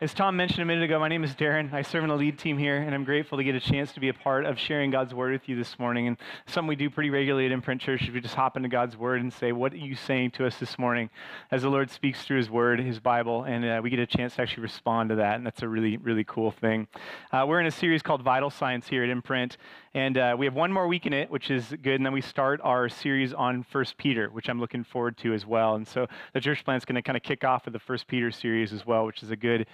As Tom mentioned a minute ago, my name is Darren. I serve in the lead team here, and I'm grateful to get a chance to be a part of sharing God's Word with you this morning. And something we do pretty regularly at Imprint Church is we just hop into God's Word and say, what are you saying to us this morning? As the Lord speaks through His Word, His Bible, and we get a chance to actually respond to that, and that's a really, really cool thing. We're in a series called Vital Signs here at Imprint, and we have one more week in it, which is good, and then we start our series on 1 Peter, which I'm looking forward to as well. And so the church plan is going to kind of kick off with the 1 Peter series as well, which is a good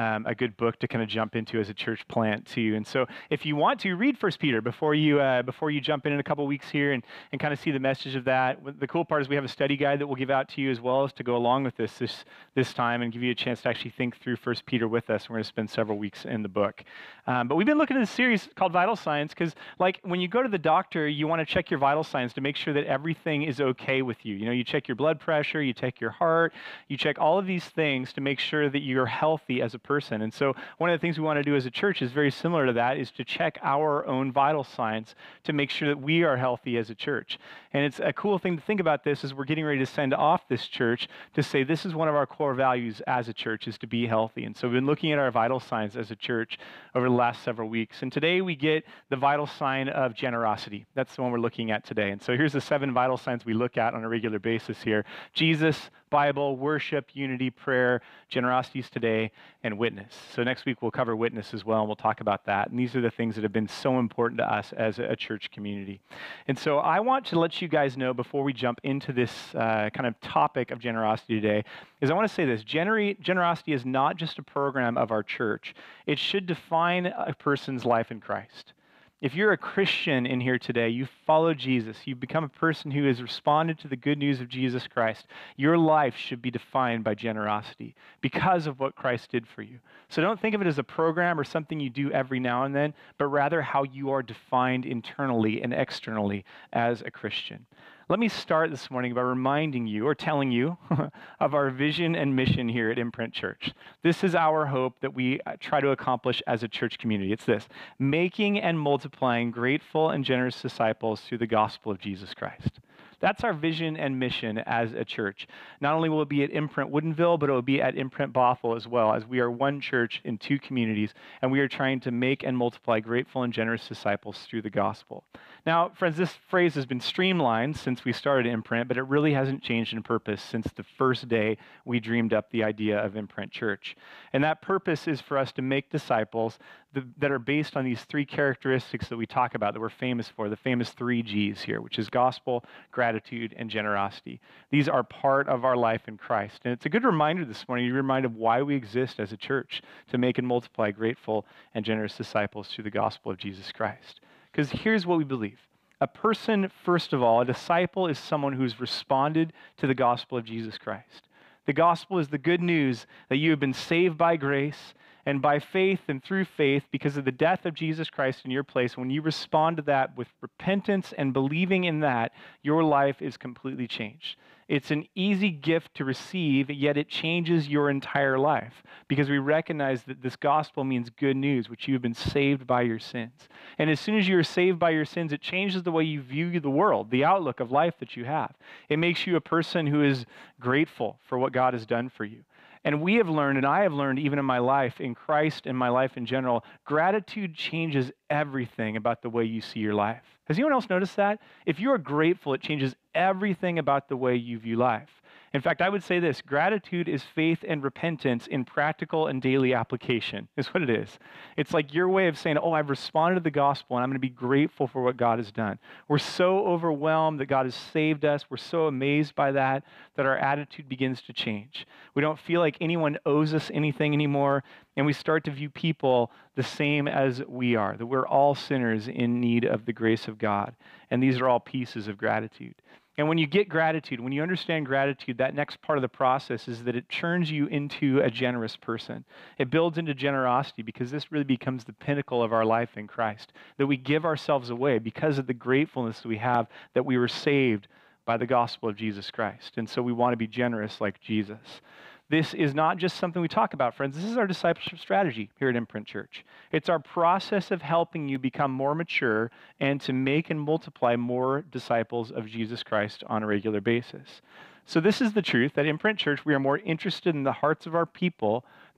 book to kind of jump into as a church plant too. And so if you want to read 1 Peter before you jump in a couple weeks here and kind of see the message of that, the cool part is we have a study guide that we'll give out to you as well as to go along with this time and give you a chance to actually think through 1 Peter with us. We're going to spend several weeks in the book. But we've been looking at this series called Vital Signs because like when you go to the doctor, you want to check your vital signs to make sure that everything is okay with you. You know, you check your blood pressure, you check your heart, you check all of these things to make sure that you're healthy as a person. And so one of the things we want to do as a church is very similar to that, is to check our own vital signs to make sure that we are healthy as a church. And it's a cool thing to think about this as we're getting ready to send off this church to say this is one of our core values as a church, is to be healthy. And so we've been looking at our vital signs as a church over the last several weeks. And today we get the vital sign of generosity. That's the one we're looking at today. And so here's the 7 vital signs we look at on a regular basis here: Jesus, Bible, worship, unity, prayer, generosities today, and witness. So next week we'll cover witness as well, and we'll talk about that. And these are the things that have been so important to us as a church community. And so I want to let you guys know before we jump into this kind of topic of generosity today, is I want to say this: generosity is not just a program of our church. It should define a person's life in Christ. If you're a Christian in here today, you follow Jesus, you've become a person who has responded to the good news of Jesus Christ, your life should be defined by generosity because of what Christ did for you. So don't think of it as a program or something you do every now and then, but rather how you are defined internally and externally as a Christian. Let me start this morning by reminding you or telling you of our vision and mission here at Imprint Church. This is our hope that we try to accomplish as a church community. It's this: making and multiplying grateful and generous disciples through the gospel of Jesus Christ. That's our vision and mission as a church. Not only will it be at Imprint Woodinville, but it will be at Imprint Bothell as well, as we are one church in 2 communities, and we are trying to make and multiply grateful and generous disciples through the gospel. Now, friends, this phrase has been streamlined since we started Imprint, but it really hasn't changed in purpose since the first day we dreamed up the idea of Imprint Church. And that purpose is for us to make disciples that are based on these 3 characteristics that we talk about, that we're famous for, the famous 3 G's here, which is gospel, gratitude, and generosity. These are part of our life in Christ. And it's a good reminder this morning, you're reminded of why we exist as a church, to make and multiply grateful and generous disciples through the gospel of Jesus Christ. Because here's what we believe. A person, first of all, a disciple is someone who's responded to the gospel of Jesus Christ. The gospel is the good news that you have been saved by grace and by faith and through faith because of the death of Jesus Christ in your place. When you respond to that with repentance and believing in that, your life is completely changed. It's an easy gift to receive, yet it changes your entire life because we recognize that this gospel means good news, which you've been saved by your sins. And as soon as you're saved by your sins, it changes the way you view the world, the outlook of life that you have. It makes you a person who is grateful for what God has done for you. And we have learned, and I have learned even in my life, in Christ and my life in general, gratitude changes everything about the way you see your life. Has anyone else noticed that? If you are grateful, it changes everything about the way you view life. In fact, I would say this: gratitude is faith and repentance in practical and daily application, is what it is. It's like your way of saying, oh, I've responded to the gospel and I'm going to be grateful for what God has done. We're so overwhelmed that God has saved us. We're so amazed by that our attitude begins to change. We don't feel like anyone owes us anything anymore, and we start to view people the same as we are, that we're all sinners in need of the grace of God. And these are all pieces of gratitude. And when you get gratitude, when you understand gratitude, that next part of the process is that it turns you into a generous person. It builds into generosity because this really becomes the pinnacle of our life in Christ, that we give ourselves away because of the gratefulness we have that we were saved by the gospel of Jesus Christ. And so we want to be generous like Jesus. This is not just something we talk about, friends. This is our discipleship strategy here at Imprint Church. It's our process of helping you become more mature and to make and multiply more disciples of Jesus Christ on a regular basis. So this is the truth, that Imprint Church, we are more interested in the hearts of our people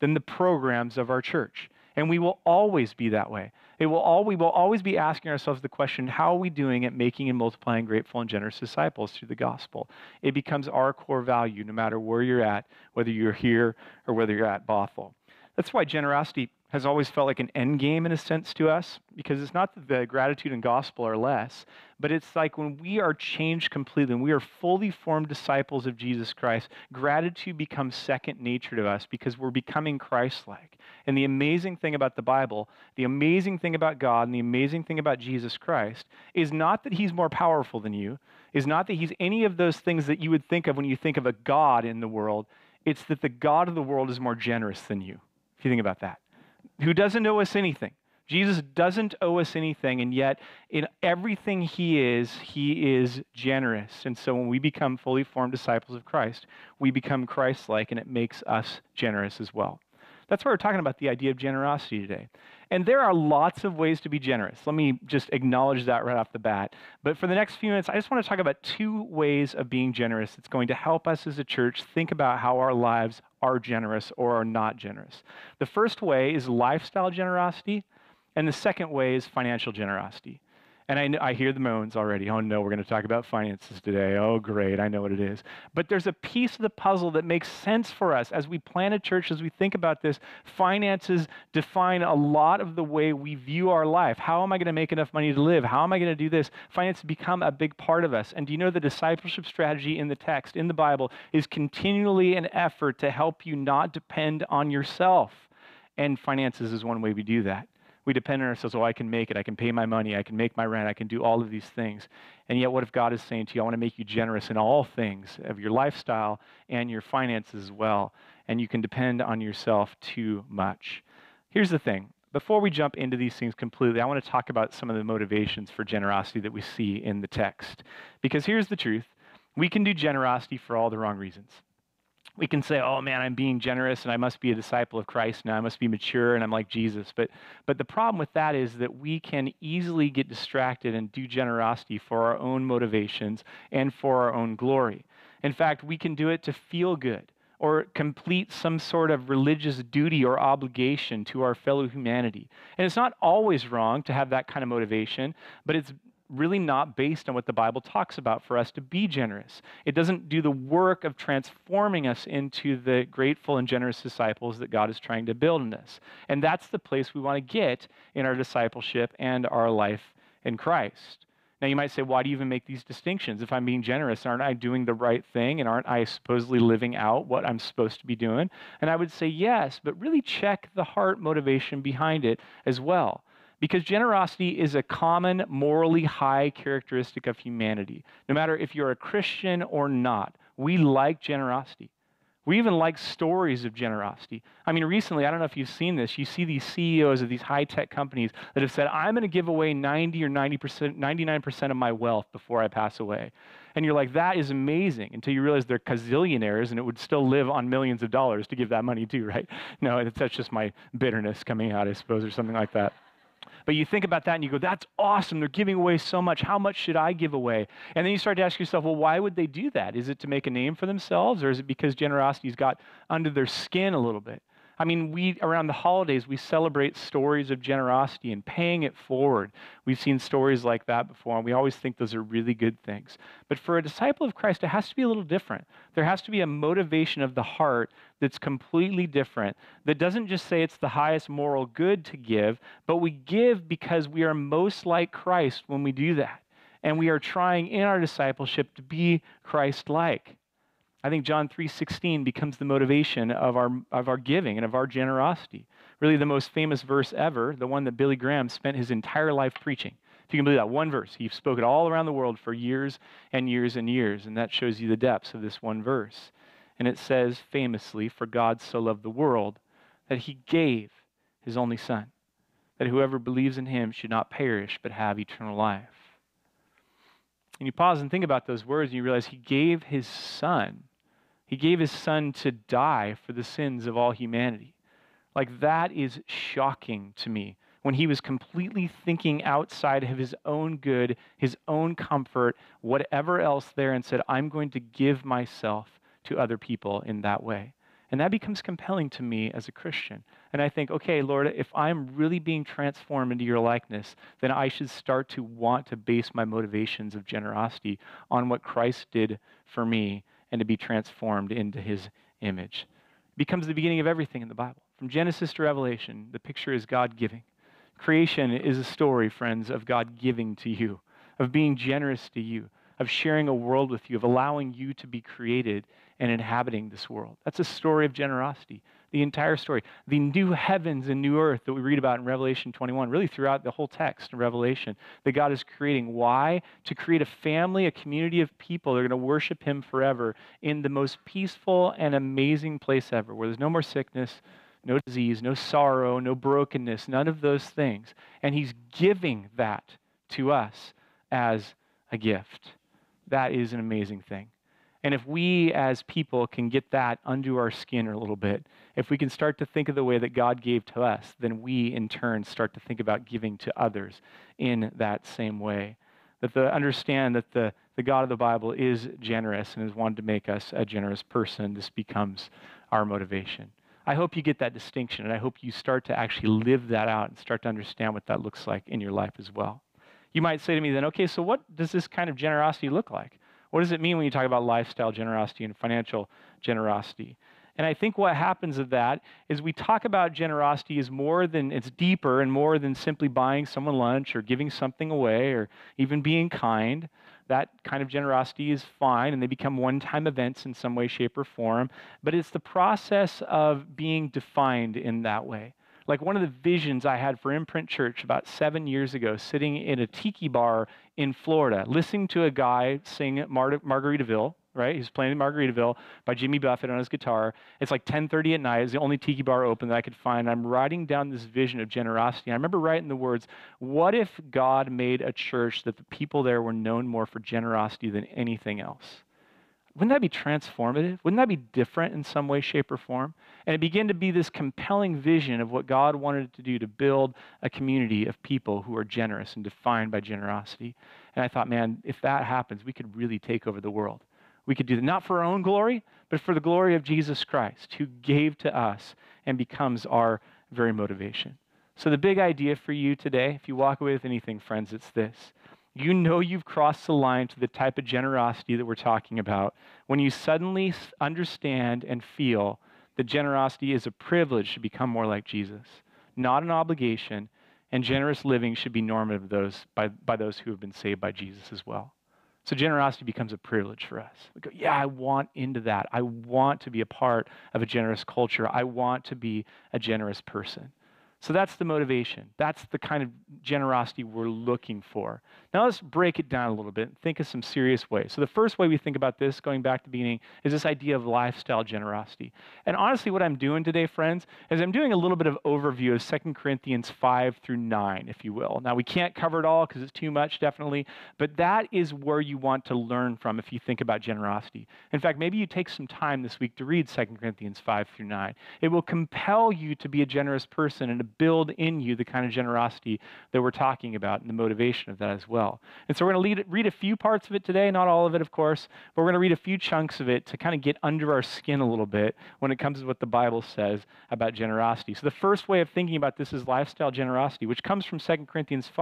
than the programs of our church. And we will always be that way. We will always be asking ourselves the question, how are we doing at making and multiplying grateful and generous disciples through the gospel? It becomes our core value no matter where you're at, whether you're here or whether you're at Bothell. That's why generosity has always felt like an end game in a sense to us, because it's not that the gratitude and gospel are less, but it's like when we are changed completely, when we are fully formed disciples of Jesus Christ, gratitude becomes second nature to us because we're becoming Christ-like. And the amazing thing about the Bible, the amazing thing about God, and the amazing thing about Jesus Christ is not that he's more powerful than you, is not that he's any of those things that you would think of when you think of a God in the world. It's that the God of the world is more generous than you, if you think about that. Who doesn't owe us anything. Jesus doesn't owe us anything, and yet in everything he is generous. And so when we become fully formed disciples of Christ, we become Christ-like, and it makes us generous as well. That's why we're talking about the idea of generosity today. And there are lots of ways to be generous. Let me just acknowledge that right off the bat. But for the next few minutes, I just want to talk about 2 ways of being generous that's going to help us as a church think about how our lives are generous or are not generous. The first way is lifestyle generosity, and the second way is financial generosity. And I hear the moans already. Oh no, we're going to talk about finances today. Oh great, I know what it is. But there's a piece of the puzzle that makes sense for us as we plan a church, as we think about this. Finances define a lot of the way we view our life. How am I going to make enough money to live? How am I going to do this? Finances become a big part of us. And do you know the discipleship strategy in the text, in the Bible, is continually an effort to help you not depend on yourself. And finances is one way we do that. We depend on ourselves. Oh, I can make it. I can pay my money. I can make my rent. I can do all of these things. And yet what if God is saying to you, I want to make you generous in all things of your lifestyle and your finances as well. And you can depend on yourself too much. Here's the thing. Before we jump into these things completely, I want to talk about some of the motivations for generosity that we see in the text. Because here's the truth. We can do generosity for all the wrong reasons. We can say, oh man, I'm being generous and I must be a disciple of Christ now. I must be mature and I'm like Jesus. But the problem with that is that we can easily get distracted and do generosity for our own motivations and for our own glory. In fact, we can do it to feel good or complete some sort of religious duty or obligation to our fellow humanity. And it's not always wrong to have that kind of motivation, but it's really not based on what the Bible talks about for us to be generous. It doesn't do the work of transforming us into the grateful and generous disciples that God is trying to build in us. And that's the place we want to get in our discipleship and our life in Christ. Now you might say, why do you even make these distinctions? If I'm being generous, aren't I doing the right thing? And aren't I supposedly living out what I'm supposed to be doing? And I would say yes, but really check the heart motivation behind it as well. Because generosity is a common, morally high characteristic of humanity. No matter if you're a Christian or not, we like generosity. We even like stories of generosity. I mean, recently, I don't know if you've seen this, you see these CEOs of these high-tech companies that have said, I'm going to give away 90 or 90%, 99% of my wealth before I pass away. And you're like, that is amazing, until you realize they're gazillionaires and it would still live on millions of dollars to give that money to, right? No, that's just my bitterness coming out, I suppose, or something like that. But you think about that and you go, that's awesome. They're giving away so much. How much should I give away? And then you start to ask yourself, well, why would they do that? Is it to make a name for themselves, or is it because generosity's got under their skin a little bit? I mean, around the holidays, we celebrate stories of generosity and paying it forward. We've seen stories like that before, and we always think those are really good things. But for a disciple of Christ, it has to be a little different. There has to be a motivation of the heart that's completely different, that doesn't just say it's the highest moral good to give, but we give because we are most like Christ when we do that. And we are trying in our discipleship to be Christ-like. I think John 3:16 becomes the motivation of our giving and of our generosity. Really the most famous verse ever, the one that Billy Graham spent his entire life preaching. If you can believe that, one verse. He spoke it all around the world for years and years and years, and that shows you the depths of this one verse. And it says famously, for God so loved the world that he gave his only son, that whoever believes in him should not perish but have eternal life. And you pause and think about those words and you realize he gave his son. He gave his son to die for the sins of all humanity. Like, that is shocking to me. When he was completely thinking outside of his own good, his own comfort, whatever else there, and said, I'm going to give myself to other people in that way. And that becomes compelling to me as a Christian. And I think, okay, Lord, if I'm really being transformed into your likeness, then I should start to want to base my motivations of generosity on what Christ did for me and to be transformed into his image. It becomes the beginning of everything in the Bible. From Genesis to Revelation, the picture is God giving. Creation is a story, friends, of God giving to you, of being generous to you, of sharing a world with you, of allowing you to be created and inhabiting this world. That's a story of generosity, the entire story. The new heavens and new earth that we read about in Revelation 21, really throughout the whole text in Revelation, that God is creating. Why? To create a family, a community of people that are going to worship him forever in the most peaceful and amazing place ever, where there's no more sickness, no disease, no sorrow, no brokenness, none of those things. And he's giving that to us as a gift. That is an amazing thing. And if we as people can get that under our skin a little bit, if we can start to think of the way that God gave to us, then we in turn start to think about giving to others in that same way. Understand that the God of the Bible is generous and has wanted to make us a generous person. This becomes our motivation. I hope you get that distinction, and I hope you start to actually live that out and start to understand what that looks like in your life as well. You might say to me then, okay, so what does this kind of generosity look like? What does it mean when you talk about lifestyle generosity and financial generosity? And I think what happens of that is we talk about generosity as it's deeper and more than simply buying someone lunch or giving something away or even being kind. That kind of generosity is fine, and they become one-time events in some way, shape, or form. But it's the process of being defined in that way. Like one of the visions I had for Imprint Church about 7 years ago, sitting in a tiki bar in Florida, listening to a guy sing Margaritaville, right? He's playing Margaritaville by Jimmy Buffett on his guitar. It's like 10:30 at night. It's the only tiki bar open that I could find. I'm writing down this vision of generosity. I remember writing the words, what if God made a church that the people there were known more for generosity than anything else? Wouldn't that be transformative? Wouldn't that be different in some way, shape, or form? And it began to be this compelling vision of what God wanted to do to build a community of people who are generous and defined by generosity. And I thought, man, if that happens, we could really take over the world. We could do that, not for our own glory, but for the glory of Jesus Christ, who gave to us and becomes our very motivation. So the big idea for you today, if you walk away with anything, friends, it's this. You know you've crossed the line to the type of generosity that we're talking about when you suddenly understand and feel that generosity is a privilege to become more like Jesus, not an obligation, and generous living should be normative by those who have been saved by Jesus as well. So generosity becomes a privilege for us. We go, yeah, I want into that. I want to be a part of a generous culture. I want to be a generous person. So that's the motivation. That's the kind of generosity we're looking for. Now let's break it down a little bit and think of some serious ways. So the first way we think about this, going back to the beginning, is this idea of lifestyle generosity. And honestly, what I'm doing today, friends, is I'm doing a little bit of overview of 2 Corinthians 5 through 9, if you will. Now we can't cover it all because it's too much, definitely, but that is where you want to learn from if you think about generosity. In fact, maybe you take some time this week to read 2 Corinthians 5 through 9. It will compel you to be a generous person and to build in you the kind of generosity that we're talking about and the motivation of that as well. And so we're going to read a few parts of it today, not all of it, of course, but we're going to read a few chunks of it to kind of get under our skin a little bit when it comes to what the Bible says about generosity. So the first way of thinking about this is lifestyle generosity, which comes from 2 Corinthians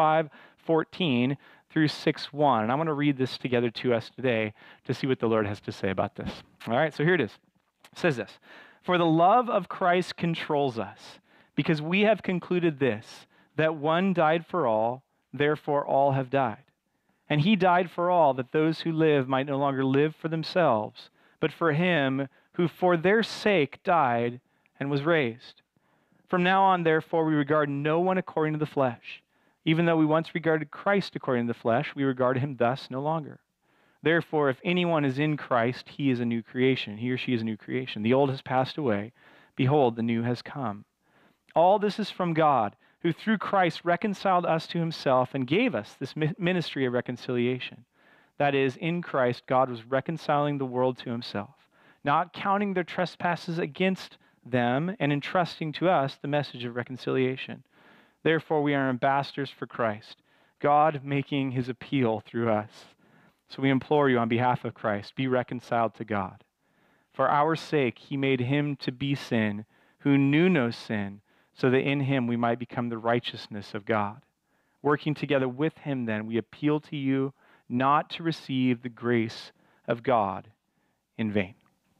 5:14 through 6:1. And I'm going to read this together to us today to see what the Lord has to say about this. All right, so here it is. It says this, "For the love of Christ controls us, because we have concluded this, that one died for all, therefore all have died. And he died for all, that those who live might no longer live for themselves, but for him who for their sake died and was raised. From now on, therefore, we regard no one according to the flesh. Even though we once regarded Christ according to the flesh, we regard him thus no longer. Therefore, if anyone is in Christ, he is a new creation. He or she is a new creation. The old has passed away. Behold, the new has come. All this is from God, who through Christ reconciled us to himself and gave us this ministry of reconciliation. That is, in Christ, God was reconciling the world to himself, not counting their trespasses against them, and entrusting to us the message of reconciliation. Therefore, we are ambassadors for Christ, God making his appeal through us. So we implore you on behalf of Christ, be reconciled to God. For our sake, he made him to be sin who knew no sin, so that in him we might become the righteousness of God. Working together with him, then, we appeal to you not to receive the grace of God in vain.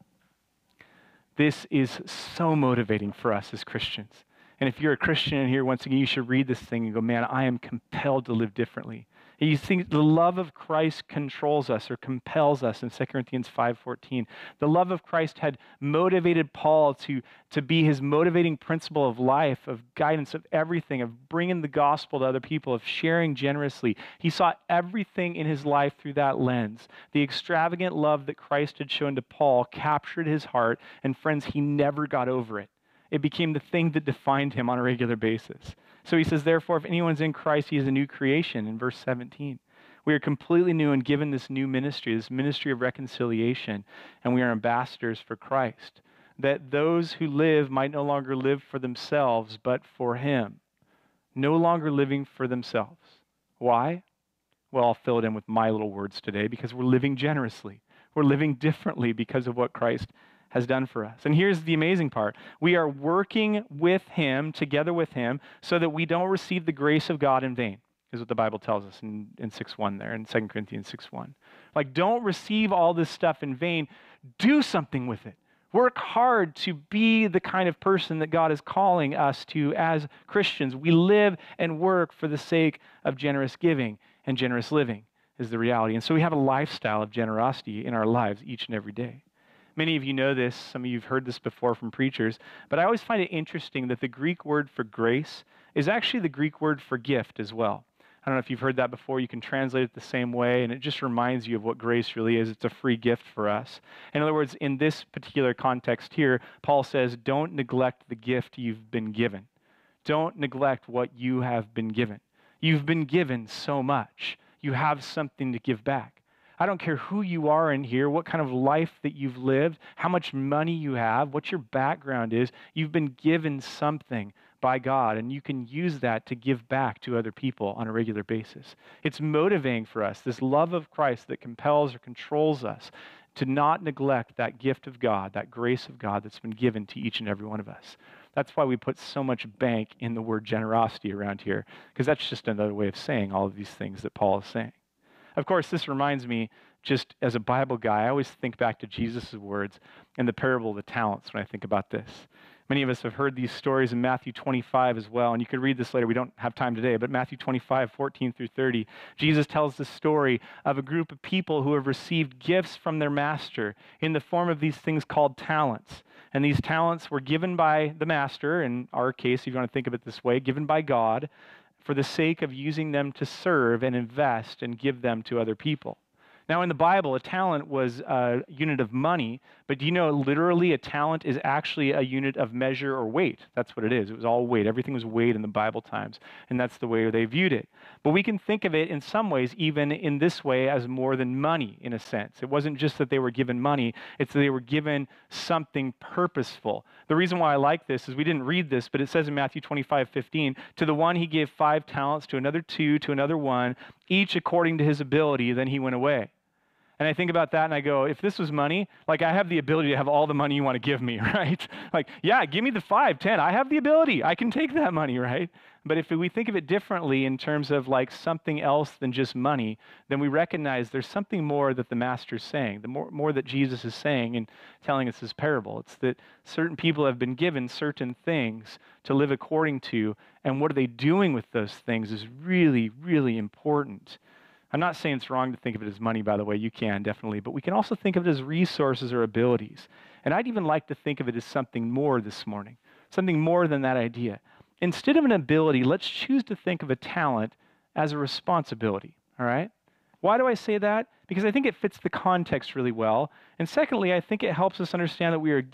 This is so motivating for us as Christians. And if you're a Christian in here, once again, you should read this thing and go, man, I am compelled to live differently. And you think the love of Christ controls us or compels us in 2 Corinthians 5:14. The love of Christ had motivated Paul to be his motivating principle of life, of guidance, of everything, of bringing the gospel to other people, of sharing generously. He saw everything in his life through that lens. The extravagant love that Christ had shown to Paul captured his heart, and friends, he never got over it. It became the thing that defined him on a regular basis. So he says, therefore, if anyone's in Christ, he is a new creation in verse 17. We are completely new and given this new ministry, this ministry of reconciliation, and we are ambassadors for Christ, that those who live might no longer live for themselves, but for him. No longer living for themselves. Why? Well, I'll fill it in with my little words today, because we're living generously. We're living differently because of what Christ has done for us. And here's the amazing part. We are working with him, together with him, so that we don't receive the grace of God in vain, is what the Bible tells us in 6:1 there, in 2 Corinthians 6:1. Like, don't receive all this stuff in vain. Do something with it. Work hard to be the kind of person that God is calling us to as Christians. We live and work for the sake of generous giving, and generous living is the reality. And so we have a lifestyle of generosity in our lives each and every day. Many of you know this, some of you have heard this before from preachers, but I always find it interesting that the Greek word for grace is actually the Greek word for gift as well. I don't know if you've heard that before. You can translate it the same way, and it just reminds you of what grace really is. It's a free gift for us. In other words, in this particular context here, Paul says, don't neglect the gift you've been given. Don't neglect what you have been given. You've been given so much. You have something to give back. I don't care who you are in here, what kind of life that you've lived, how much money you have, what your background is. You've been given something by God, and you can use that to give back to other people on a regular basis. It's motivating for us, this love of Christ that compels or controls us to not neglect that gift of God, that grace of God that's been given to each and every one of us. That's why we put so much bank in the word generosity around here, because that's just another way of saying all of these things that Paul is saying. Of course, this reminds me, just as a Bible guy, I always think back to Jesus' words in the parable of the talents when I think about this. Many of us have heard these stories in Matthew 25 as well, and you can read this later. We don't have time today, but Matthew 25, 14 through 30, Jesus tells the story of a group of people who have received gifts from their master in the form of these things called talents. And these talents were given by the master, in our case, if you want to think of it this way, given by God, for the sake of using them to serve and invest and give them to other people. Now, in the Bible, a talent was a unit of money, but do you know literally a talent is actually a unit of measure or weight? That's what it is. It was all weight. Everything was weighed in the Bible times, and that's the way they viewed it. But we can think of it in some ways, even in this way, as more than money in a sense. It wasn't just that they were given money, it's that they were given something purposeful. The reason why I like this is we didn't read this, but it says in Matthew 25:15, to the one he gave 5 talents, to another 2, to another 1, each according to his ability, then he went away. And I think about that and I go, if this was money, like I have the ability to have all the money you want to give me, right? Like, yeah, give me the 5, 10. I have the ability. I can take that money, right? But if we think of it differently in terms of like something else than just money, then we recognize there's something more that the master's saying, the more that Jesus is saying and telling us this parable. It's that certain people have been given certain things to live according to, and what are they doing with those things is really, really important. I'm not saying it's wrong to think of it as money, by the way. You can, definitely. But we can also think of it as resources or abilities. And I'd even like to think of it as something more this morning, something more than that idea. Instead of an ability, let's choose to think of a talent as a responsibility, all right? Why do I say that? Because I think it fits the context really well. And secondly, I think it helps us understand that we are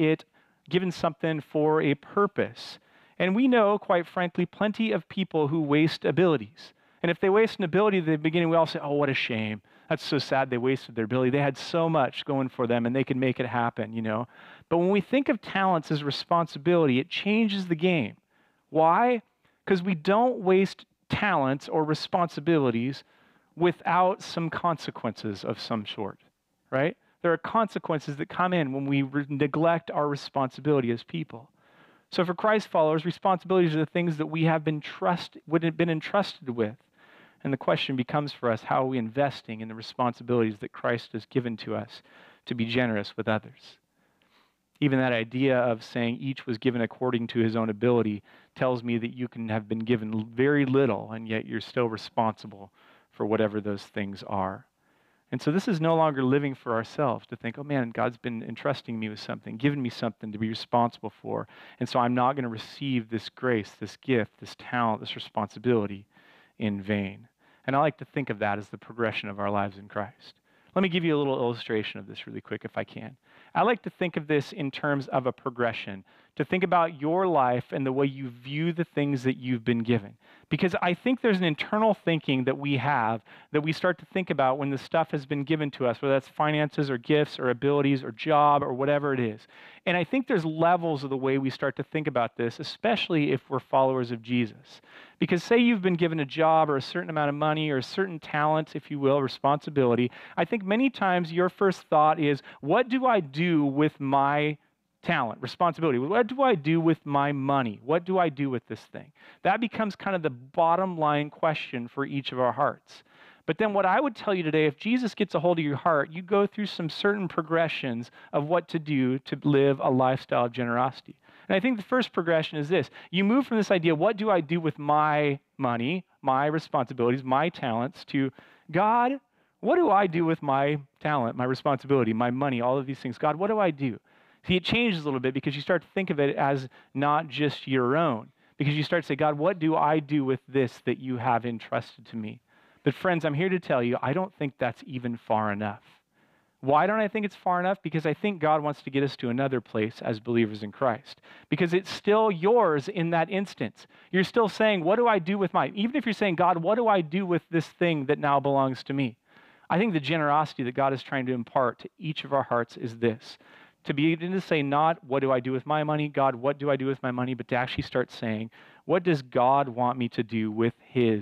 given something for a purpose. And we know, quite frankly, plenty of people who waste abilities. And if they waste an ability at the beginning, we all say, oh, what a shame. That's so sad they wasted their ability. They had so much going for them and they could make it happen, you know. But when we think of talents as responsibility, it changes the game. Why? Because we don't waste talents or responsibilities without some consequences of some sort, right? There are consequences that come in when we neglect our responsibility as people. So for Christ followers, responsibilities are the things that we have been entrusted with. And the question becomes for us, how are we investing in the responsibilities that Christ has given to us to be generous with others? Even that idea of saying each was given according to his own ability tells me that you can have been given very little, and yet you're still responsible for whatever those things are. And so this is no longer living for ourselves to think, oh man, God's been entrusting me with something, giving me something to be responsible for. And so I'm not going to receive this grace, this gift, this talent, this responsibility in vain. And I like to think of that as the progression of our lives in Christ. Let me give you a little illustration of this really quick if I can. I like to think of this in terms of a progression, to think about your life and the way you view the things that you've been given. Because I think there's an internal thinking that we have that we start to think about when the stuff has been given to us, whether that's finances or gifts or abilities or job or whatever it is. And I think there's levels of the way we start to think about this, especially if we're followers of Jesus. Because say you've been given a job or a certain amount of money or a certain talent, if you will, responsibility, I think many times your first thought is, what do I do with my talent, responsibility? What do I do with my money? What do I do with this thing? That becomes kind of the bottom line question for each of our hearts. But then what I would tell you today, if Jesus gets a hold of your heart, you go through some certain progressions of what to do to live a lifestyle of generosity. And I think the first progression is this. You move from this idea, what do I do with my money, my responsibilities, my talents, to God, what do I do with my talent, my responsibility, my money, all of these things? God, what do I do? See, it changes a little bit because you start to think of it as not just your own. Because you start to say, God, what do I do with this that you have entrusted to me? But friends, I'm here to tell you, I don't think that's even far enough. Why don't I think it's far enough? Because I think God wants to get us to another place as believers in Christ. Because it's still yours in that instance. You're still saying, what do I do with mine? Even if you're saying, God, what do I do with this thing that now belongs to me? I think the generosity that God is trying to impart to each of our hearts is this. To be able to say not, what do I do with my money? God, what do I do with my money? But to actually start saying, what does God want me to do with his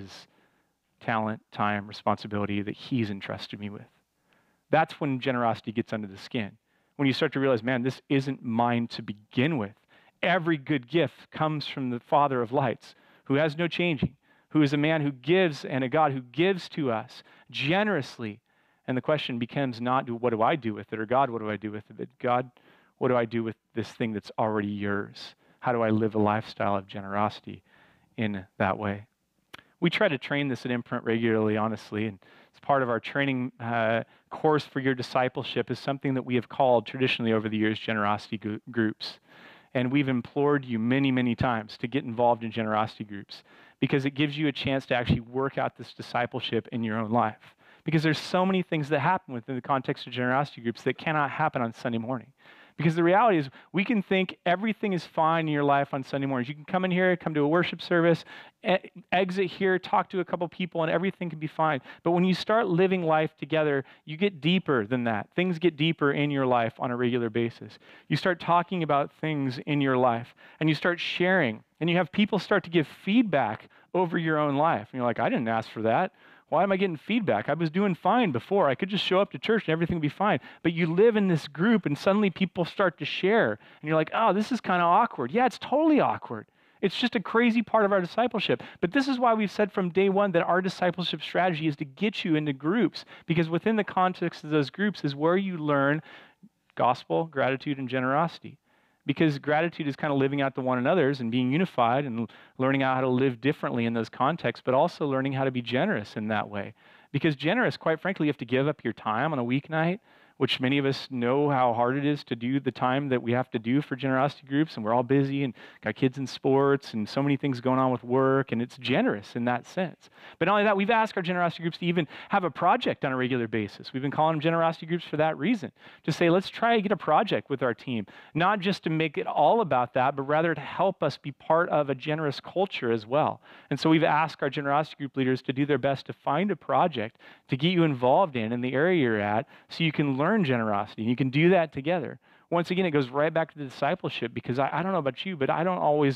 talent, time, responsibility that he's entrusted me with? That's when generosity gets under the skin. When you start to realize, man, this isn't mine to begin with. Every good gift comes from the Father of lights, who has no changing, who is a man who gives and a God who gives to us generously. And the question becomes not, what do I do with it? Or God, what do I do with it? But God, what do I do with this thing that's already yours? How do I live a lifestyle of generosity in that way? We try to train this at Imprint regularly, honestly, and it's part of our training course for your discipleship is something that we have called traditionally over the years generosity groups. And we've implored you many, many times to get involved in generosity groups because it gives you a chance to actually work out this discipleship in your own life. Because there's so many things that happen within the context of generosity groups that cannot happen on Sunday morning. Because the reality is we can think everything is fine in your life on Sunday mornings. You can come in here, come to a worship service, exit here, talk to a couple people, and everything can be fine. But when you start living life together, you get deeper than that. Things get deeper in your life on a regular basis. You start talking about things in your life, and you start sharing, and you have people start to give feedback over your own life. And you're like, I didn't ask for that. Why am I getting feedback? I was doing fine before. I could just show up to church and everything would be fine. But you live in this group and suddenly people start to share. And you're like, oh, this is kind of awkward. Yeah, it's totally awkward. It's just a crazy part of our discipleship. But this is why we've said from day one that our discipleship strategy is to get you into groups. Because within the context of those groups is where you learn gospel, gratitude, and generosity. Because gratitude is kind of living out to one another's and being unified and learning how to live differently in those contexts, but also learning how to be generous in that way. Because generous, quite frankly, you have to give up your time on a weeknight, which many of us know how hard it is to do the time that we have to do for generosity groups, and we're all busy and got kids in sports and so many things going on with work, and it's generous in that sense. But not only that, we've asked our generosity groups to even have a project on a regular basis. We've been calling them generosity groups for that reason, to say, let's try to get a project with our team, not just to make it all about that, but rather to help us be part of a generous culture as well. And so we've asked our generosity group leaders to do their best to find a project to get you involved in the area you're at so you can learn generosity. You can do that together. Once again, it goes right back to the discipleship because I don't know about you, but I don't always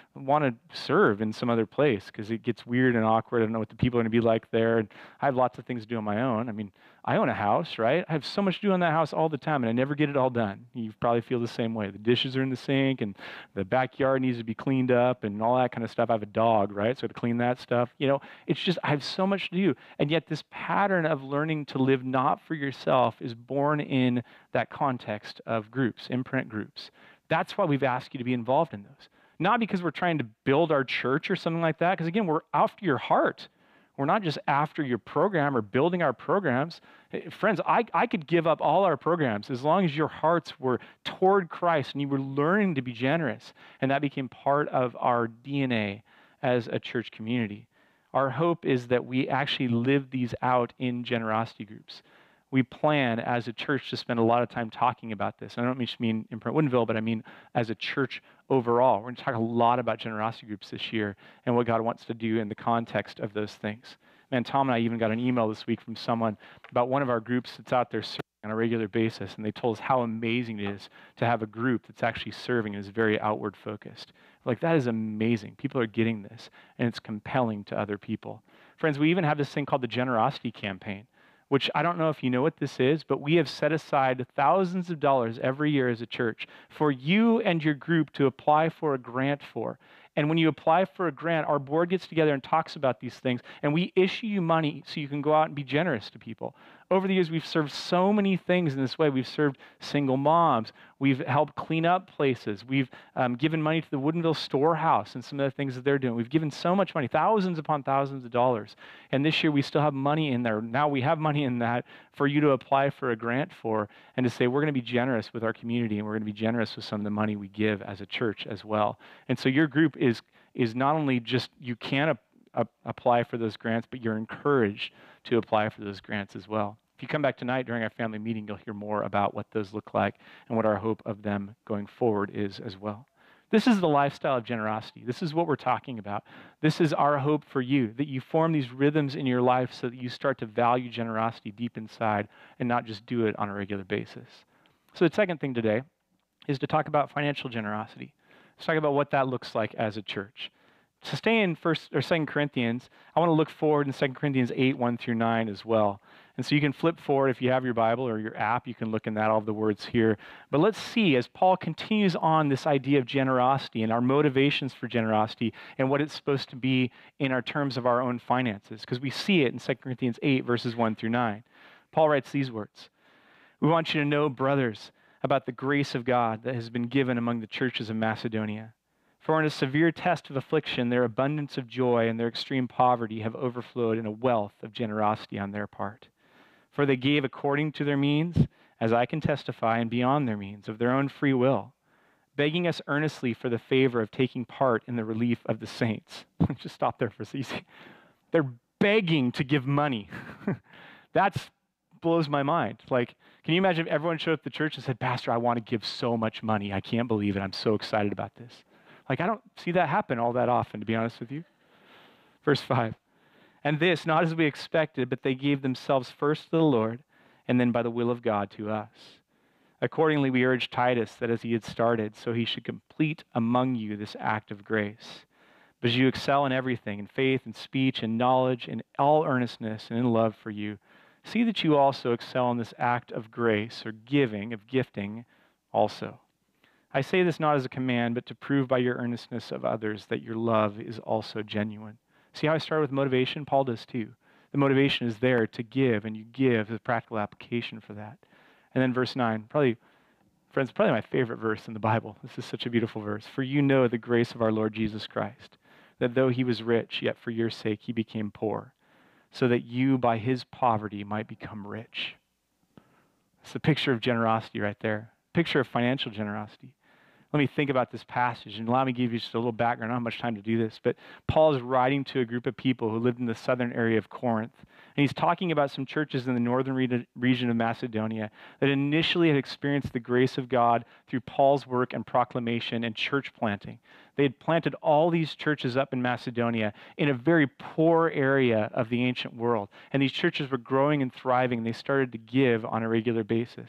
want to serve in some other place because it gets weird and awkward. I don't know what the people are going to be like there. And I have lots of things to do on my own. I mean, I own a house, right? I have so much to do in that house all the time, and I never get it all done. You probably feel the same way. The dishes are in the sink, and the backyard needs to be cleaned up, and all that kind of stuff. I have a dog, right? So I have to clean that stuff. It's just, I have so much to do. And yet this pattern of learning to live not for yourself is born in that context of groups, imprint groups. That's why we've asked you to be involved in those. Not because we're trying to build our church or something like that, because again, we're after your heart. We're not just after your program or building our programs. Friends, I could give up all our programs as long as your hearts were toward Christ and you were learning to be generous. And that became part of our DNA as a church community. Our hope is that we actually live these out in generosity groups. We plan as a church to spend a lot of time talking about this. I don't just mean Imprint Woodinville, but I mean as a church overall. We're going to talk a lot about generosity groups this year and what God wants to do in the context of those things. Man, Tom and I even got an email this week from someone about one of our groups that's out there serving on a regular basis, and they told us how amazing it is to have a group that's actually serving and is very outward focused. Like, that is amazing. People are getting this, and it's compelling to other people. Friends, we even have this thing called the Generosity Campaign, which I don't know if you know what this is, but we have set aside thousands of dollars every year as a church for you and your group to apply for a grant for. And when you apply for a grant, our board gets together and talks about these things, and we issue you money so you can go out and be generous to people. Over the years, we've served so many things in this way. We've served single moms. We've helped clean up places. We've given money to the Woodinville Storehouse and some of the things that they're doing. We've given so much money, thousands upon thousands of dollars. And this year, we still have money in there. Now we have money in that for you to apply for a grant for and to say, we're going to be generous with our community, and we're going to be generous with some of the money we give as a church as well. And so your group is not only just, you can apply for those grants, but you're encouraged to apply for those grants as well. If you come back tonight during our family meeting, you'll hear more about what those look like and what our hope of them going forward is as well. This is the lifestyle of generosity. This is what we're talking about. This is our hope for you, that you form these rhythms in your life so that you start to value generosity deep inside and not just do it on a regular basis. So the second thing today is to talk about financial generosity. Let's talk about what that looks like as a church. To stay in 1st or 2nd Corinthians, I want to look forward in 2 Corinthians 8, 1 through 9 as well. And so you can flip forward if you have your Bible or your app, you can look in that, all of the words here. But let's see, as Paul continues on this idea of generosity and our motivations for generosity and what it's supposed to be in our terms of our own finances, because we see it in 2 Corinthians 8, verses 1 through 9. Paul writes these words: "We want you to know, brothers, about the grace of God that has been given among the churches of Macedonia. For in a severe test of affliction, their abundance of joy and their extreme poverty have overflowed in a wealth of generosity on their part. For they gave according to their means, as I can testify, and beyond their means, of their own free will, begging us earnestly for the favor of taking part in the relief of the saints." Just stop there for a second. They're begging to give money. That blows my mind. Like, can you imagine if everyone showed up at the church and said, "Pastor, I want to give so much money. I can't believe it. I'm so excited about this." Like, I don't see that happen all that often, to be honest with you. Verse 5. "And this, not as we expected, but they gave themselves first to the Lord, and then by the will of God to us. Accordingly, we urged Titus that as he had started, so he should complete among you this act of grace. But as you excel in everything, in faith and speech and knowledge, in all earnestness and in love for you, see that you also excel in this act of grace," or giving, of gifting also. "I say this not as a command, but to prove by your earnestness of others that your love is also genuine." See how I started with motivation? Paul does too. The motivation is there to give, and you give the practical application for that. And then verse 9, probably my favorite verse in the Bible. This is such a beautiful verse. "For you know the grace of our Lord Jesus Christ, that though he was rich, yet for your sake he became poor, so that you by his poverty might become rich." It's the picture of generosity right there. Picture of financial generosity. Let me think about this passage and allow me to give you just a little background. I don't have much time to do this, but Paul is writing to a group of people who lived in the southern area of Corinth. And he's talking about some churches in the northern region of Macedonia that initially had experienced the grace of God through Paul's work and proclamation and church planting. They had planted all these churches up in Macedonia in a very poor area of the ancient world. And these churches were growing and thriving. They started to give on a regular basis.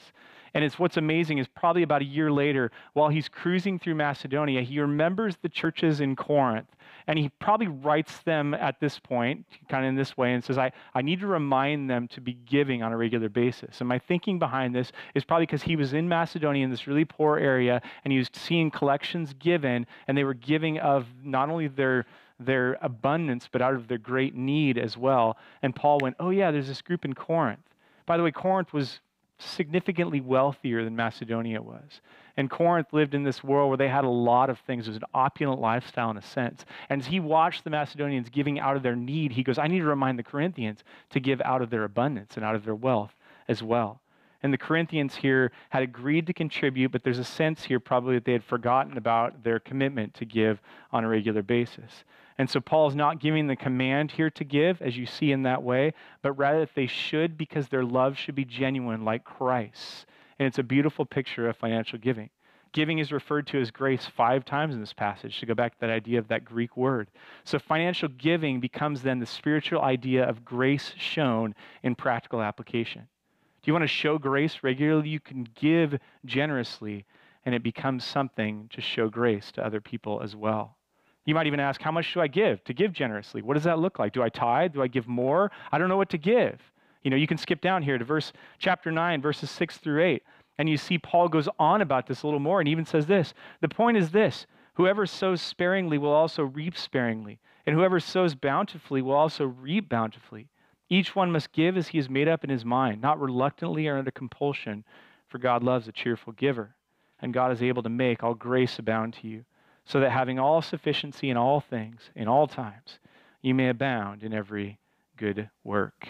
And it's what's amazing is probably about a year later, while he's cruising through Macedonia, he remembers the churches in Corinth. And he probably writes them at this point, kind of in this way, and says, I need to remind them to be giving on a regular basis. And my thinking behind this is probably because he was in Macedonia in this really poor area, and he was seeing collections given, and they were giving of not only their abundance, but out of their great need as well. And Paul went, oh yeah, there's this group in Corinth. By the way, Corinth was significantly wealthier than Macedonia was. And Corinth lived in this world where they had a lot of things. It was an opulent lifestyle in a sense. And as he watched the Macedonians giving out of their need, he goes, I need to remind the Corinthians to give out of their abundance and out of their wealth as well. And the Corinthians here had agreed to contribute, but there's a sense here probably that they had forgotten about their commitment to give on a regular basis. And so Paul's not giving the command here to give, as you see in that way, but rather that they should, because their love should be genuine like Christ. And it's a beautiful picture of financial giving. Giving is referred to as grace 5 times in this passage, to go back to that idea of that Greek word. So financial giving becomes then the spiritual idea of grace shown in practical application. Do you want to show grace regularly? You can give generously, and it becomes something to show grace to other people as well. You might even ask, how much do I give to give generously? What does that look like? Do I tithe? Do I give more? I don't know what to give. You can skip down here to chapter 9, verses 6 through 8, and you see Paul goes on about this a little more and even says this. The point is this: whoever sows sparingly will also reap sparingly, and whoever sows bountifully will also reap bountifully. Each one must give as he is made up in his mind, not reluctantly or under compulsion, for God loves a cheerful giver, and God is able to make all grace abound to you, so that having all sufficiency in all things, in all times, you may abound in every good work.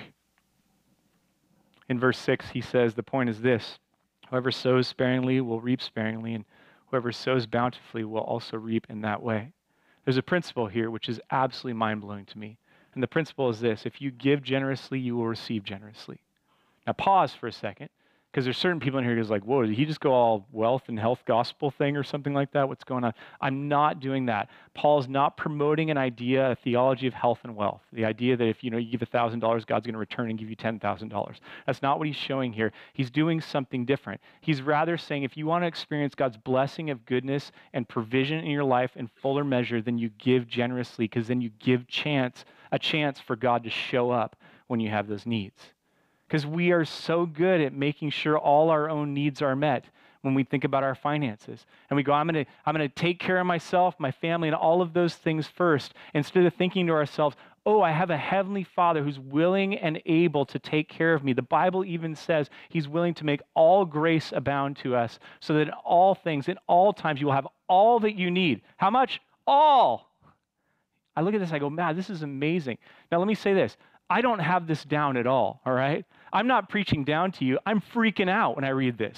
In verse 6, he says, the point is this: whoever sows sparingly will reap sparingly, and whoever sows bountifully will also reap in that way. There's a principle here which is absolutely mind-blowing to me. And the principle is this: if you give generously, you will receive generously. Now pause for a second, because there's certain people in here who's like, whoa, did he just go all wealth and health gospel thing or something like that? What's going on? I'm not doing that. Paul's not promoting an idea, a theology of health and wealth. The idea that if you give $1,000, God's going to return and give you $10,000. That's not what he's showing here. He's doing something different. He's rather saying if you want to experience God's blessing of goodness and provision in your life in fuller measure, then you give generously, because then you give a chance for God to show up when you have those needs. Because we are so good at making sure all our own needs are met when we think about our finances. And we go, I'm going to take care of myself, my family, and all of those things first, instead of thinking to ourselves, oh, I have a heavenly Father who's willing and able to take care of me. The Bible even says he's willing to make all grace abound to us, so that in all things, in all times, you will have all that you need. How much? All. I look at this, I go, man, this is amazing. Now, let me say this. I don't have this down at all right? I'm not preaching down to you. I'm freaking out when I read this.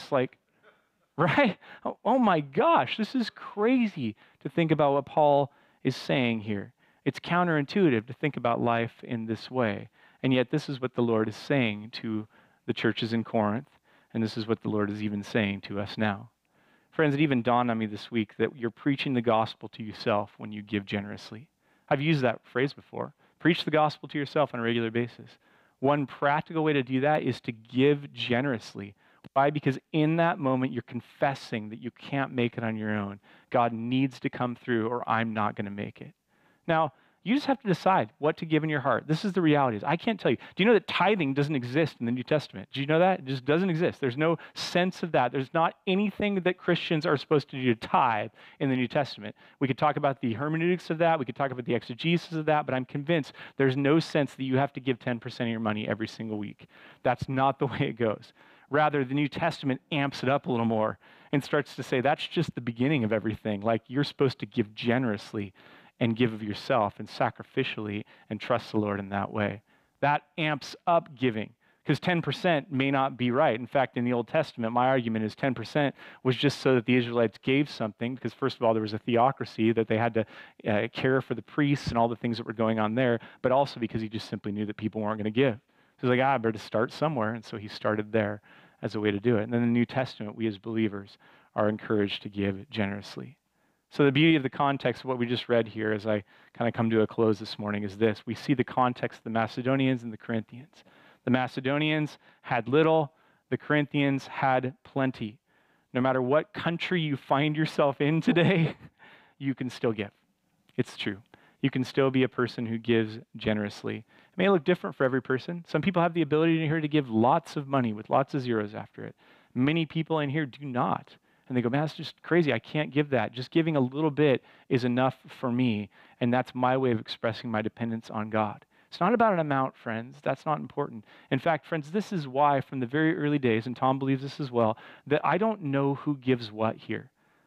Right? Oh my gosh, this is crazy to think about what Paul is saying here. It's counterintuitive to think about life in this way. And yet this is what the Lord is saying to the churches in Corinth, and this is what the Lord is even saying to us now. Friends, it even dawned on me this week that you're preaching the gospel to yourself when you give generously. I've used that phrase before. Preach the gospel to yourself on a regular basis. One practical way to do that is to give generously. Why? Because in that moment, you're confessing that you can't make it on your own. God needs to come through, or I'm not going to make it. Now, you just have to decide what to give in your heart. This is the reality. I can't tell you. Do you know that tithing doesn't exist in the New Testament? Do you know that? It just doesn't exist. There's no sense of that. There's not anything that Christians are supposed to do to tithe in the New Testament. We could talk about the hermeneutics of that. We could talk about the exegesis of that, but I'm convinced there's no sense that you have to give 10% of your money every single week. That's not the way it goes. Rather, the New Testament amps it up a little more and starts to say that's just the beginning of everything. Like, you're supposed to give generously and give of yourself and sacrificially and trust the Lord in that way. That amps up giving, because 10% may not be right. In fact, in the Old Testament, my argument is 10% was just so that the Israelites gave something, because first of all, there was a theocracy that they had to care for the priests and all the things that were going on there, but also because he just simply knew that people weren't going to give. So he's like, I better start somewhere, and so he started there as a way to do it. And then in the New Testament, we as believers are encouraged to give generously. So the beauty of the context of what we just read here, as I kind of come to a close this morning, is this. We see the context of the Macedonians and the Corinthians. The Macedonians had little. The Corinthians had plenty. No matter what country you find yourself in today, you can still give. It's true. You can still be a person who gives generously. It may look different for every person. Some people have the ability in here to give lots of money with lots of zeros after it. Many people in here do not. And they go, man, that's just crazy. I can't give that. Just giving a little bit is enough for me. And that's my way of expressing my dependence on God. It's not about an amount, friends. That's not important. In fact, friends, this is why from the very early days, and Tom believes this as well, that I don't know who gives what here.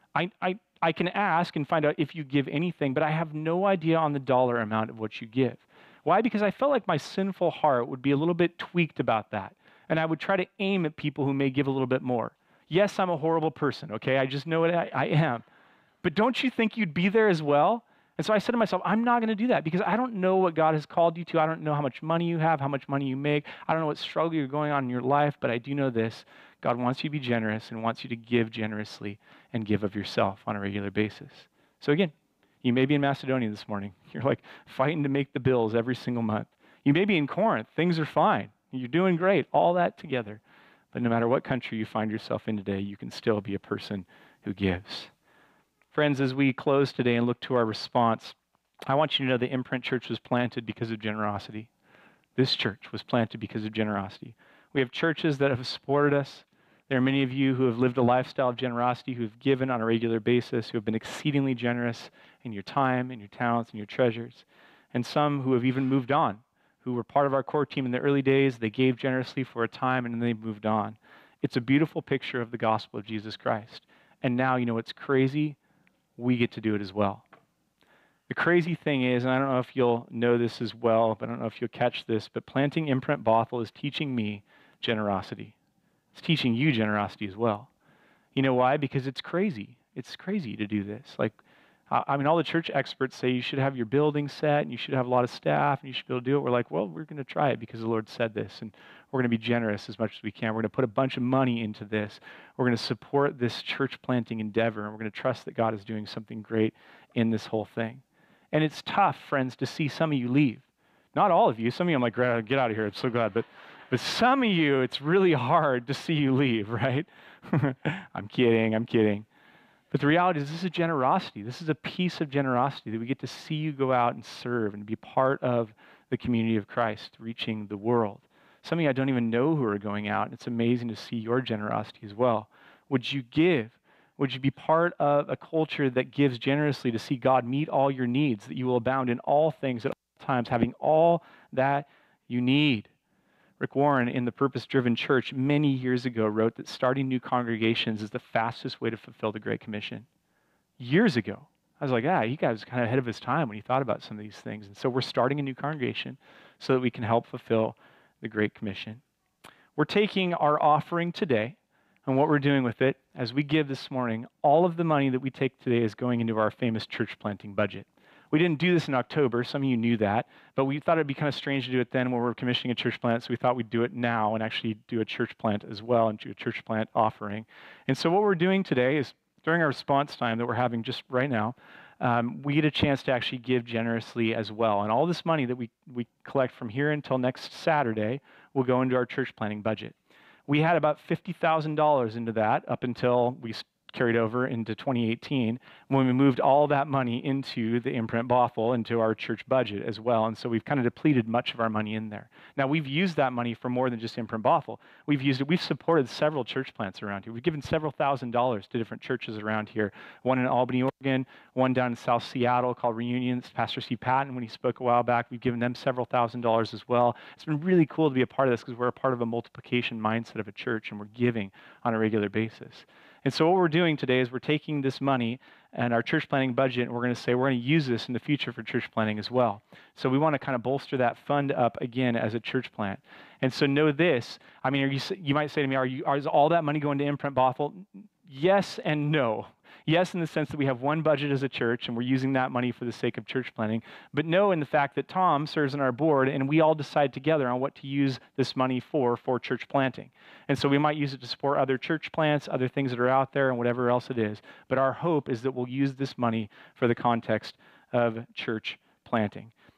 I can ask and find out if you give anything, but I have no idea on the dollar amount of what you give. Why? Because I felt like my sinful heart would be a little bit tweaked about that. And I would try to aim at people who may give a little bit more. Yes, I'm a horrible person, okay? I just know it, I am. But don't you think you'd be there as well? And so I said to myself, I'm not going to do that because I don't know what God has called you to. I don't know how much money you have, how much money you make. I don't know what struggle you're going on in your life, but I do know this. God wants you to be generous and wants you to give generously and give of yourself on a regular basis. So again, you may be in Macedonia this morning. You're like fighting to make the bills every single month. You may be in Corinth. Things are fine. You're doing great. All that together. But no matter what country you find yourself in today, you can still be a person who gives. Friends, as we close today and look to our response, I want you to know the Imprint Church was planted because of generosity. This church was planted because of generosity. We have churches that have supported us. There are many of you who have lived a lifestyle of generosity, who have given on a regular basis, who have been exceedingly generous in your time, in your talents, and your treasures. And some who have even moved on, who were part of our core team in the early days. They gave generously for a time, and then they moved on. It's a beautiful picture of the gospel of Jesus Christ. And now, you know what's crazy? We get to do it as well. The crazy thing is, and I don't know if you'll know this as well, but I don't know if you'll catch this, but planting Imprint Bothell is teaching me generosity. It's teaching you generosity as well. You know why? Because it's crazy. It's crazy to do this. I mean, all the church experts say you should have your building set and you should have a lot of staff and you should be able to do it. We're like, well, we're going to try it because the Lord said this, and we're going to be generous as much as we can. We're going to put a bunch of money into this. We're going to support this church planting endeavor, and we're going to trust that God is doing something great in this whole thing. And it's tough, friends, to see some of you leave. Not all of you. Some of you, I'm like, get out of here. I'm so glad. But some of you, it's really hard to see you leave, right? I'm kidding. But the reality is this is generosity. This is a piece of generosity that we get to see you go out and serve and be part of the community of Christ, reaching the world. Some of you I don't even know who are going out, and it's amazing to see your generosity as well. Would you give? Would you be part of a culture that gives generously to see God meet all your needs, that you will abound in all things at all times, having all that you need? Rick Warren, in The Purpose-Driven Church, many years ago, wrote that starting new congregations is the fastest way to fulfill the Great Commission. Years ago. I was like, he was kind of ahead of his time when he thought about some of these things. And so we're starting a new congregation so that we can help fulfill the Great Commission. We're taking our offering today, and what we're doing with it, as we give this morning, all of the money that we take today is going into our famous church planting budget. We didn't do this in October. Some of you knew that, but we thought it'd be kind of strange to do it then when we were commissioning a church plant, so we thought we'd do it now and actually do a church plant as well and do a church plant offering. And so what we're doing today is, during our response time that we're having just right now, we get a chance to actually give generously as well. And all this money that we collect from here until next Saturday will go into our church planting budget. We had about $50,000 into that up until we carried over into 2018 when we moved all that money into the Imprint Bothell, into our church budget as well. And so we've kind of depleted much of our money in there. Now, we've used that money for more than just Imprint Bothell. We've supported several church plants around here. We've given several $1,000s to different churches around here. One in Albany, Oregon, one down in South Seattle called Reunion. It's Pastor Steve Patton, when he spoke a while back, we've given them several $1,000s as well. It's been really cool to be a part of this because we're a part of a multiplication mindset of a church, and we're giving on a regular basis. And so what we're doing today is we're taking this money and our church planting budget, and we're going to say we're going to use this in the future for church planting as well. So we want to kind of bolster that fund up again as a church plant. And so know this. I mean, you might say to me, is all that money going to Imprint Bothell? Yes and no. Yes, in the sense that we have one budget as a church, and we're using that money for the sake of church planting. But no, in the fact that Tom serves on our board, and we all decide together on what to use this money for church planting. And so we might use it to support other church plants, other things that are out there, and whatever else it is. But our hope is that we'll use this money for the context of church planting.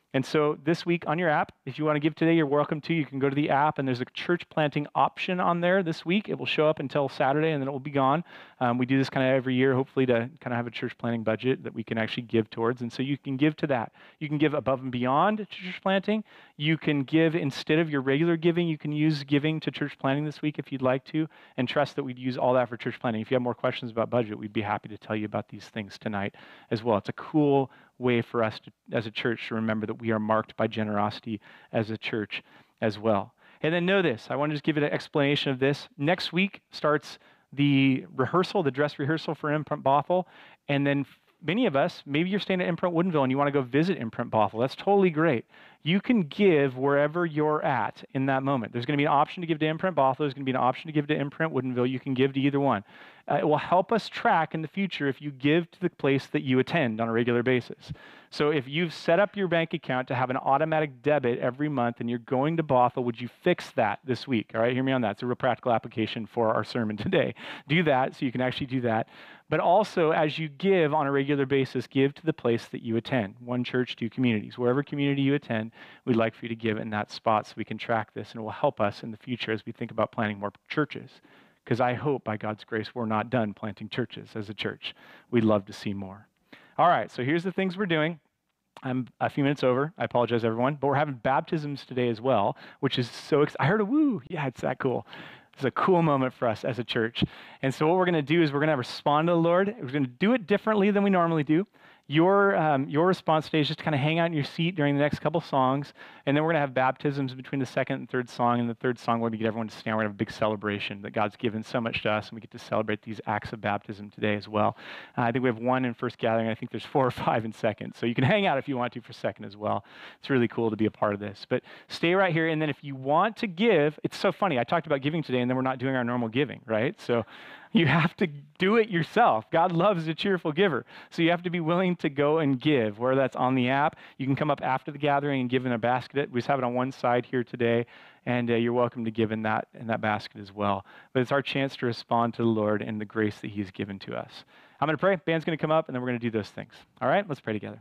And so this week on your app, if you want to give today, you're welcome to. You can go to the app, and there's a church planting option on there this week. It will show up until Saturday, and then it will be gone. We do this kind of every year, hopefully, to kind of have a church planting budget that we can actually give towards. And so you can give to that. You can give above and beyond to church planting. You can give instead of your regular giving. You can use giving to church planting this week if you'd like to, and trust that we'd use all that for church planting. If you have more questions about budget, we'd be happy to tell you about these things tonight as well. It's a cool way for us to, as a church, to remember that we are marked by generosity as a church as well. And then know this, I want to just give you an explanation of this. Next week starts the rehearsal, the dress rehearsal for Imprint Bothell, and then many of us, maybe you're staying at Imprint Woodinville and you want to go visit Imprint Bothell. That's totally great. You can give wherever you're at in that moment. There's going to be an option to give to Imprint Bothell. There's going to be an option to give to Imprint Woodinville. You can give to either one. It will help us track in the future if you give to the place that you attend on a regular basis. So if you've set up your bank account to have an automatic debit every month and you're going to Bothell, would you fix that this week? All right, hear me on that. It's a real practical application for our sermon today. Do that so you can actually do that. But also, as you give on a regular basis, give to the place that you attend. One church, two communities. Wherever community you attend, we'd like for you to give in that spot so we can track this, and it will help us in the future as we think about planting more churches. Because I hope, by God's grace, we're not done planting churches as a church. We'd love to see more. All right, so here's the things we're doing. I'm a few minutes over. I apologize, everyone. But we're having baptisms today as well, which is so exciting. I heard a woo. Yeah, it's that cool. It's a cool moment for us as a church. And so what we're going to do is we're going to respond to the Lord. We're going to do it differently than we normally do. Your response today is just to kind of hang out in your seat during the next couple songs, and then we're going to have baptisms between the second and third song. And the third song, we're going to get everyone to stand. We're going to have a big celebration that God's given so much to us, and we get to celebrate these acts of baptism today as well. I think we have one in first gathering. I think there's 4 or 5 in second. So you can hang out if you want to for second as well. It's really cool to be a part of this. But stay right here, and then if you want to give, it's so funny. I talked about giving today, and then we're not doing our normal giving, right? So you have to do it yourself. God loves a cheerful giver. So you have to be willing to go and give, whether that's on the app. You can come up after the gathering and give in a basket. We just have it on one side here today, and you're welcome to give in that basket as well. But it's our chance to respond to the Lord and the grace that he's given to us. I'm going to pray. Band's going to come up, and then we're going to do those things. All right? Let's pray together.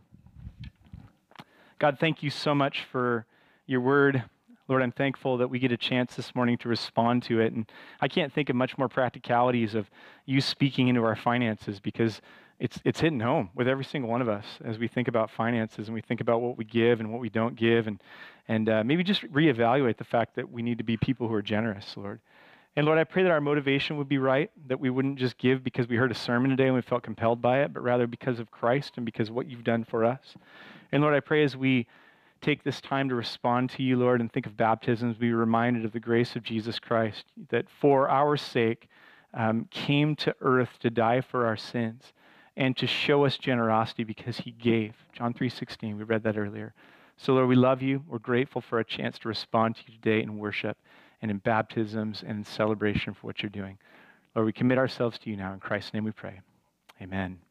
God, thank you so much for your word. Lord, I'm thankful that we get a chance this morning to respond to it. And I can't think of much more practicalities of you speaking into our finances, because it's hitting home with every single one of us as we think about finances and we think about what we give and what we don't give, and maybe just reevaluate the fact that we need to be people who are generous, Lord. And Lord, I pray that our motivation would be right, that we wouldn't just give because we heard a sermon today and we felt compelled by it, but rather because of Christ and because of what you've done for us. And Lord, I pray as we take this time to respond to you, Lord, and think of baptisms, be reminded of the grace of Jesus Christ that for our sake came to earth to die for our sins and to show us generosity because he gave. John 3:16, we read that earlier. So Lord, we love you. We're grateful for a chance to respond to you today in worship and in baptisms and in celebration for what you're doing. Lord, we commit ourselves to you now. In Christ's name we pray. Amen.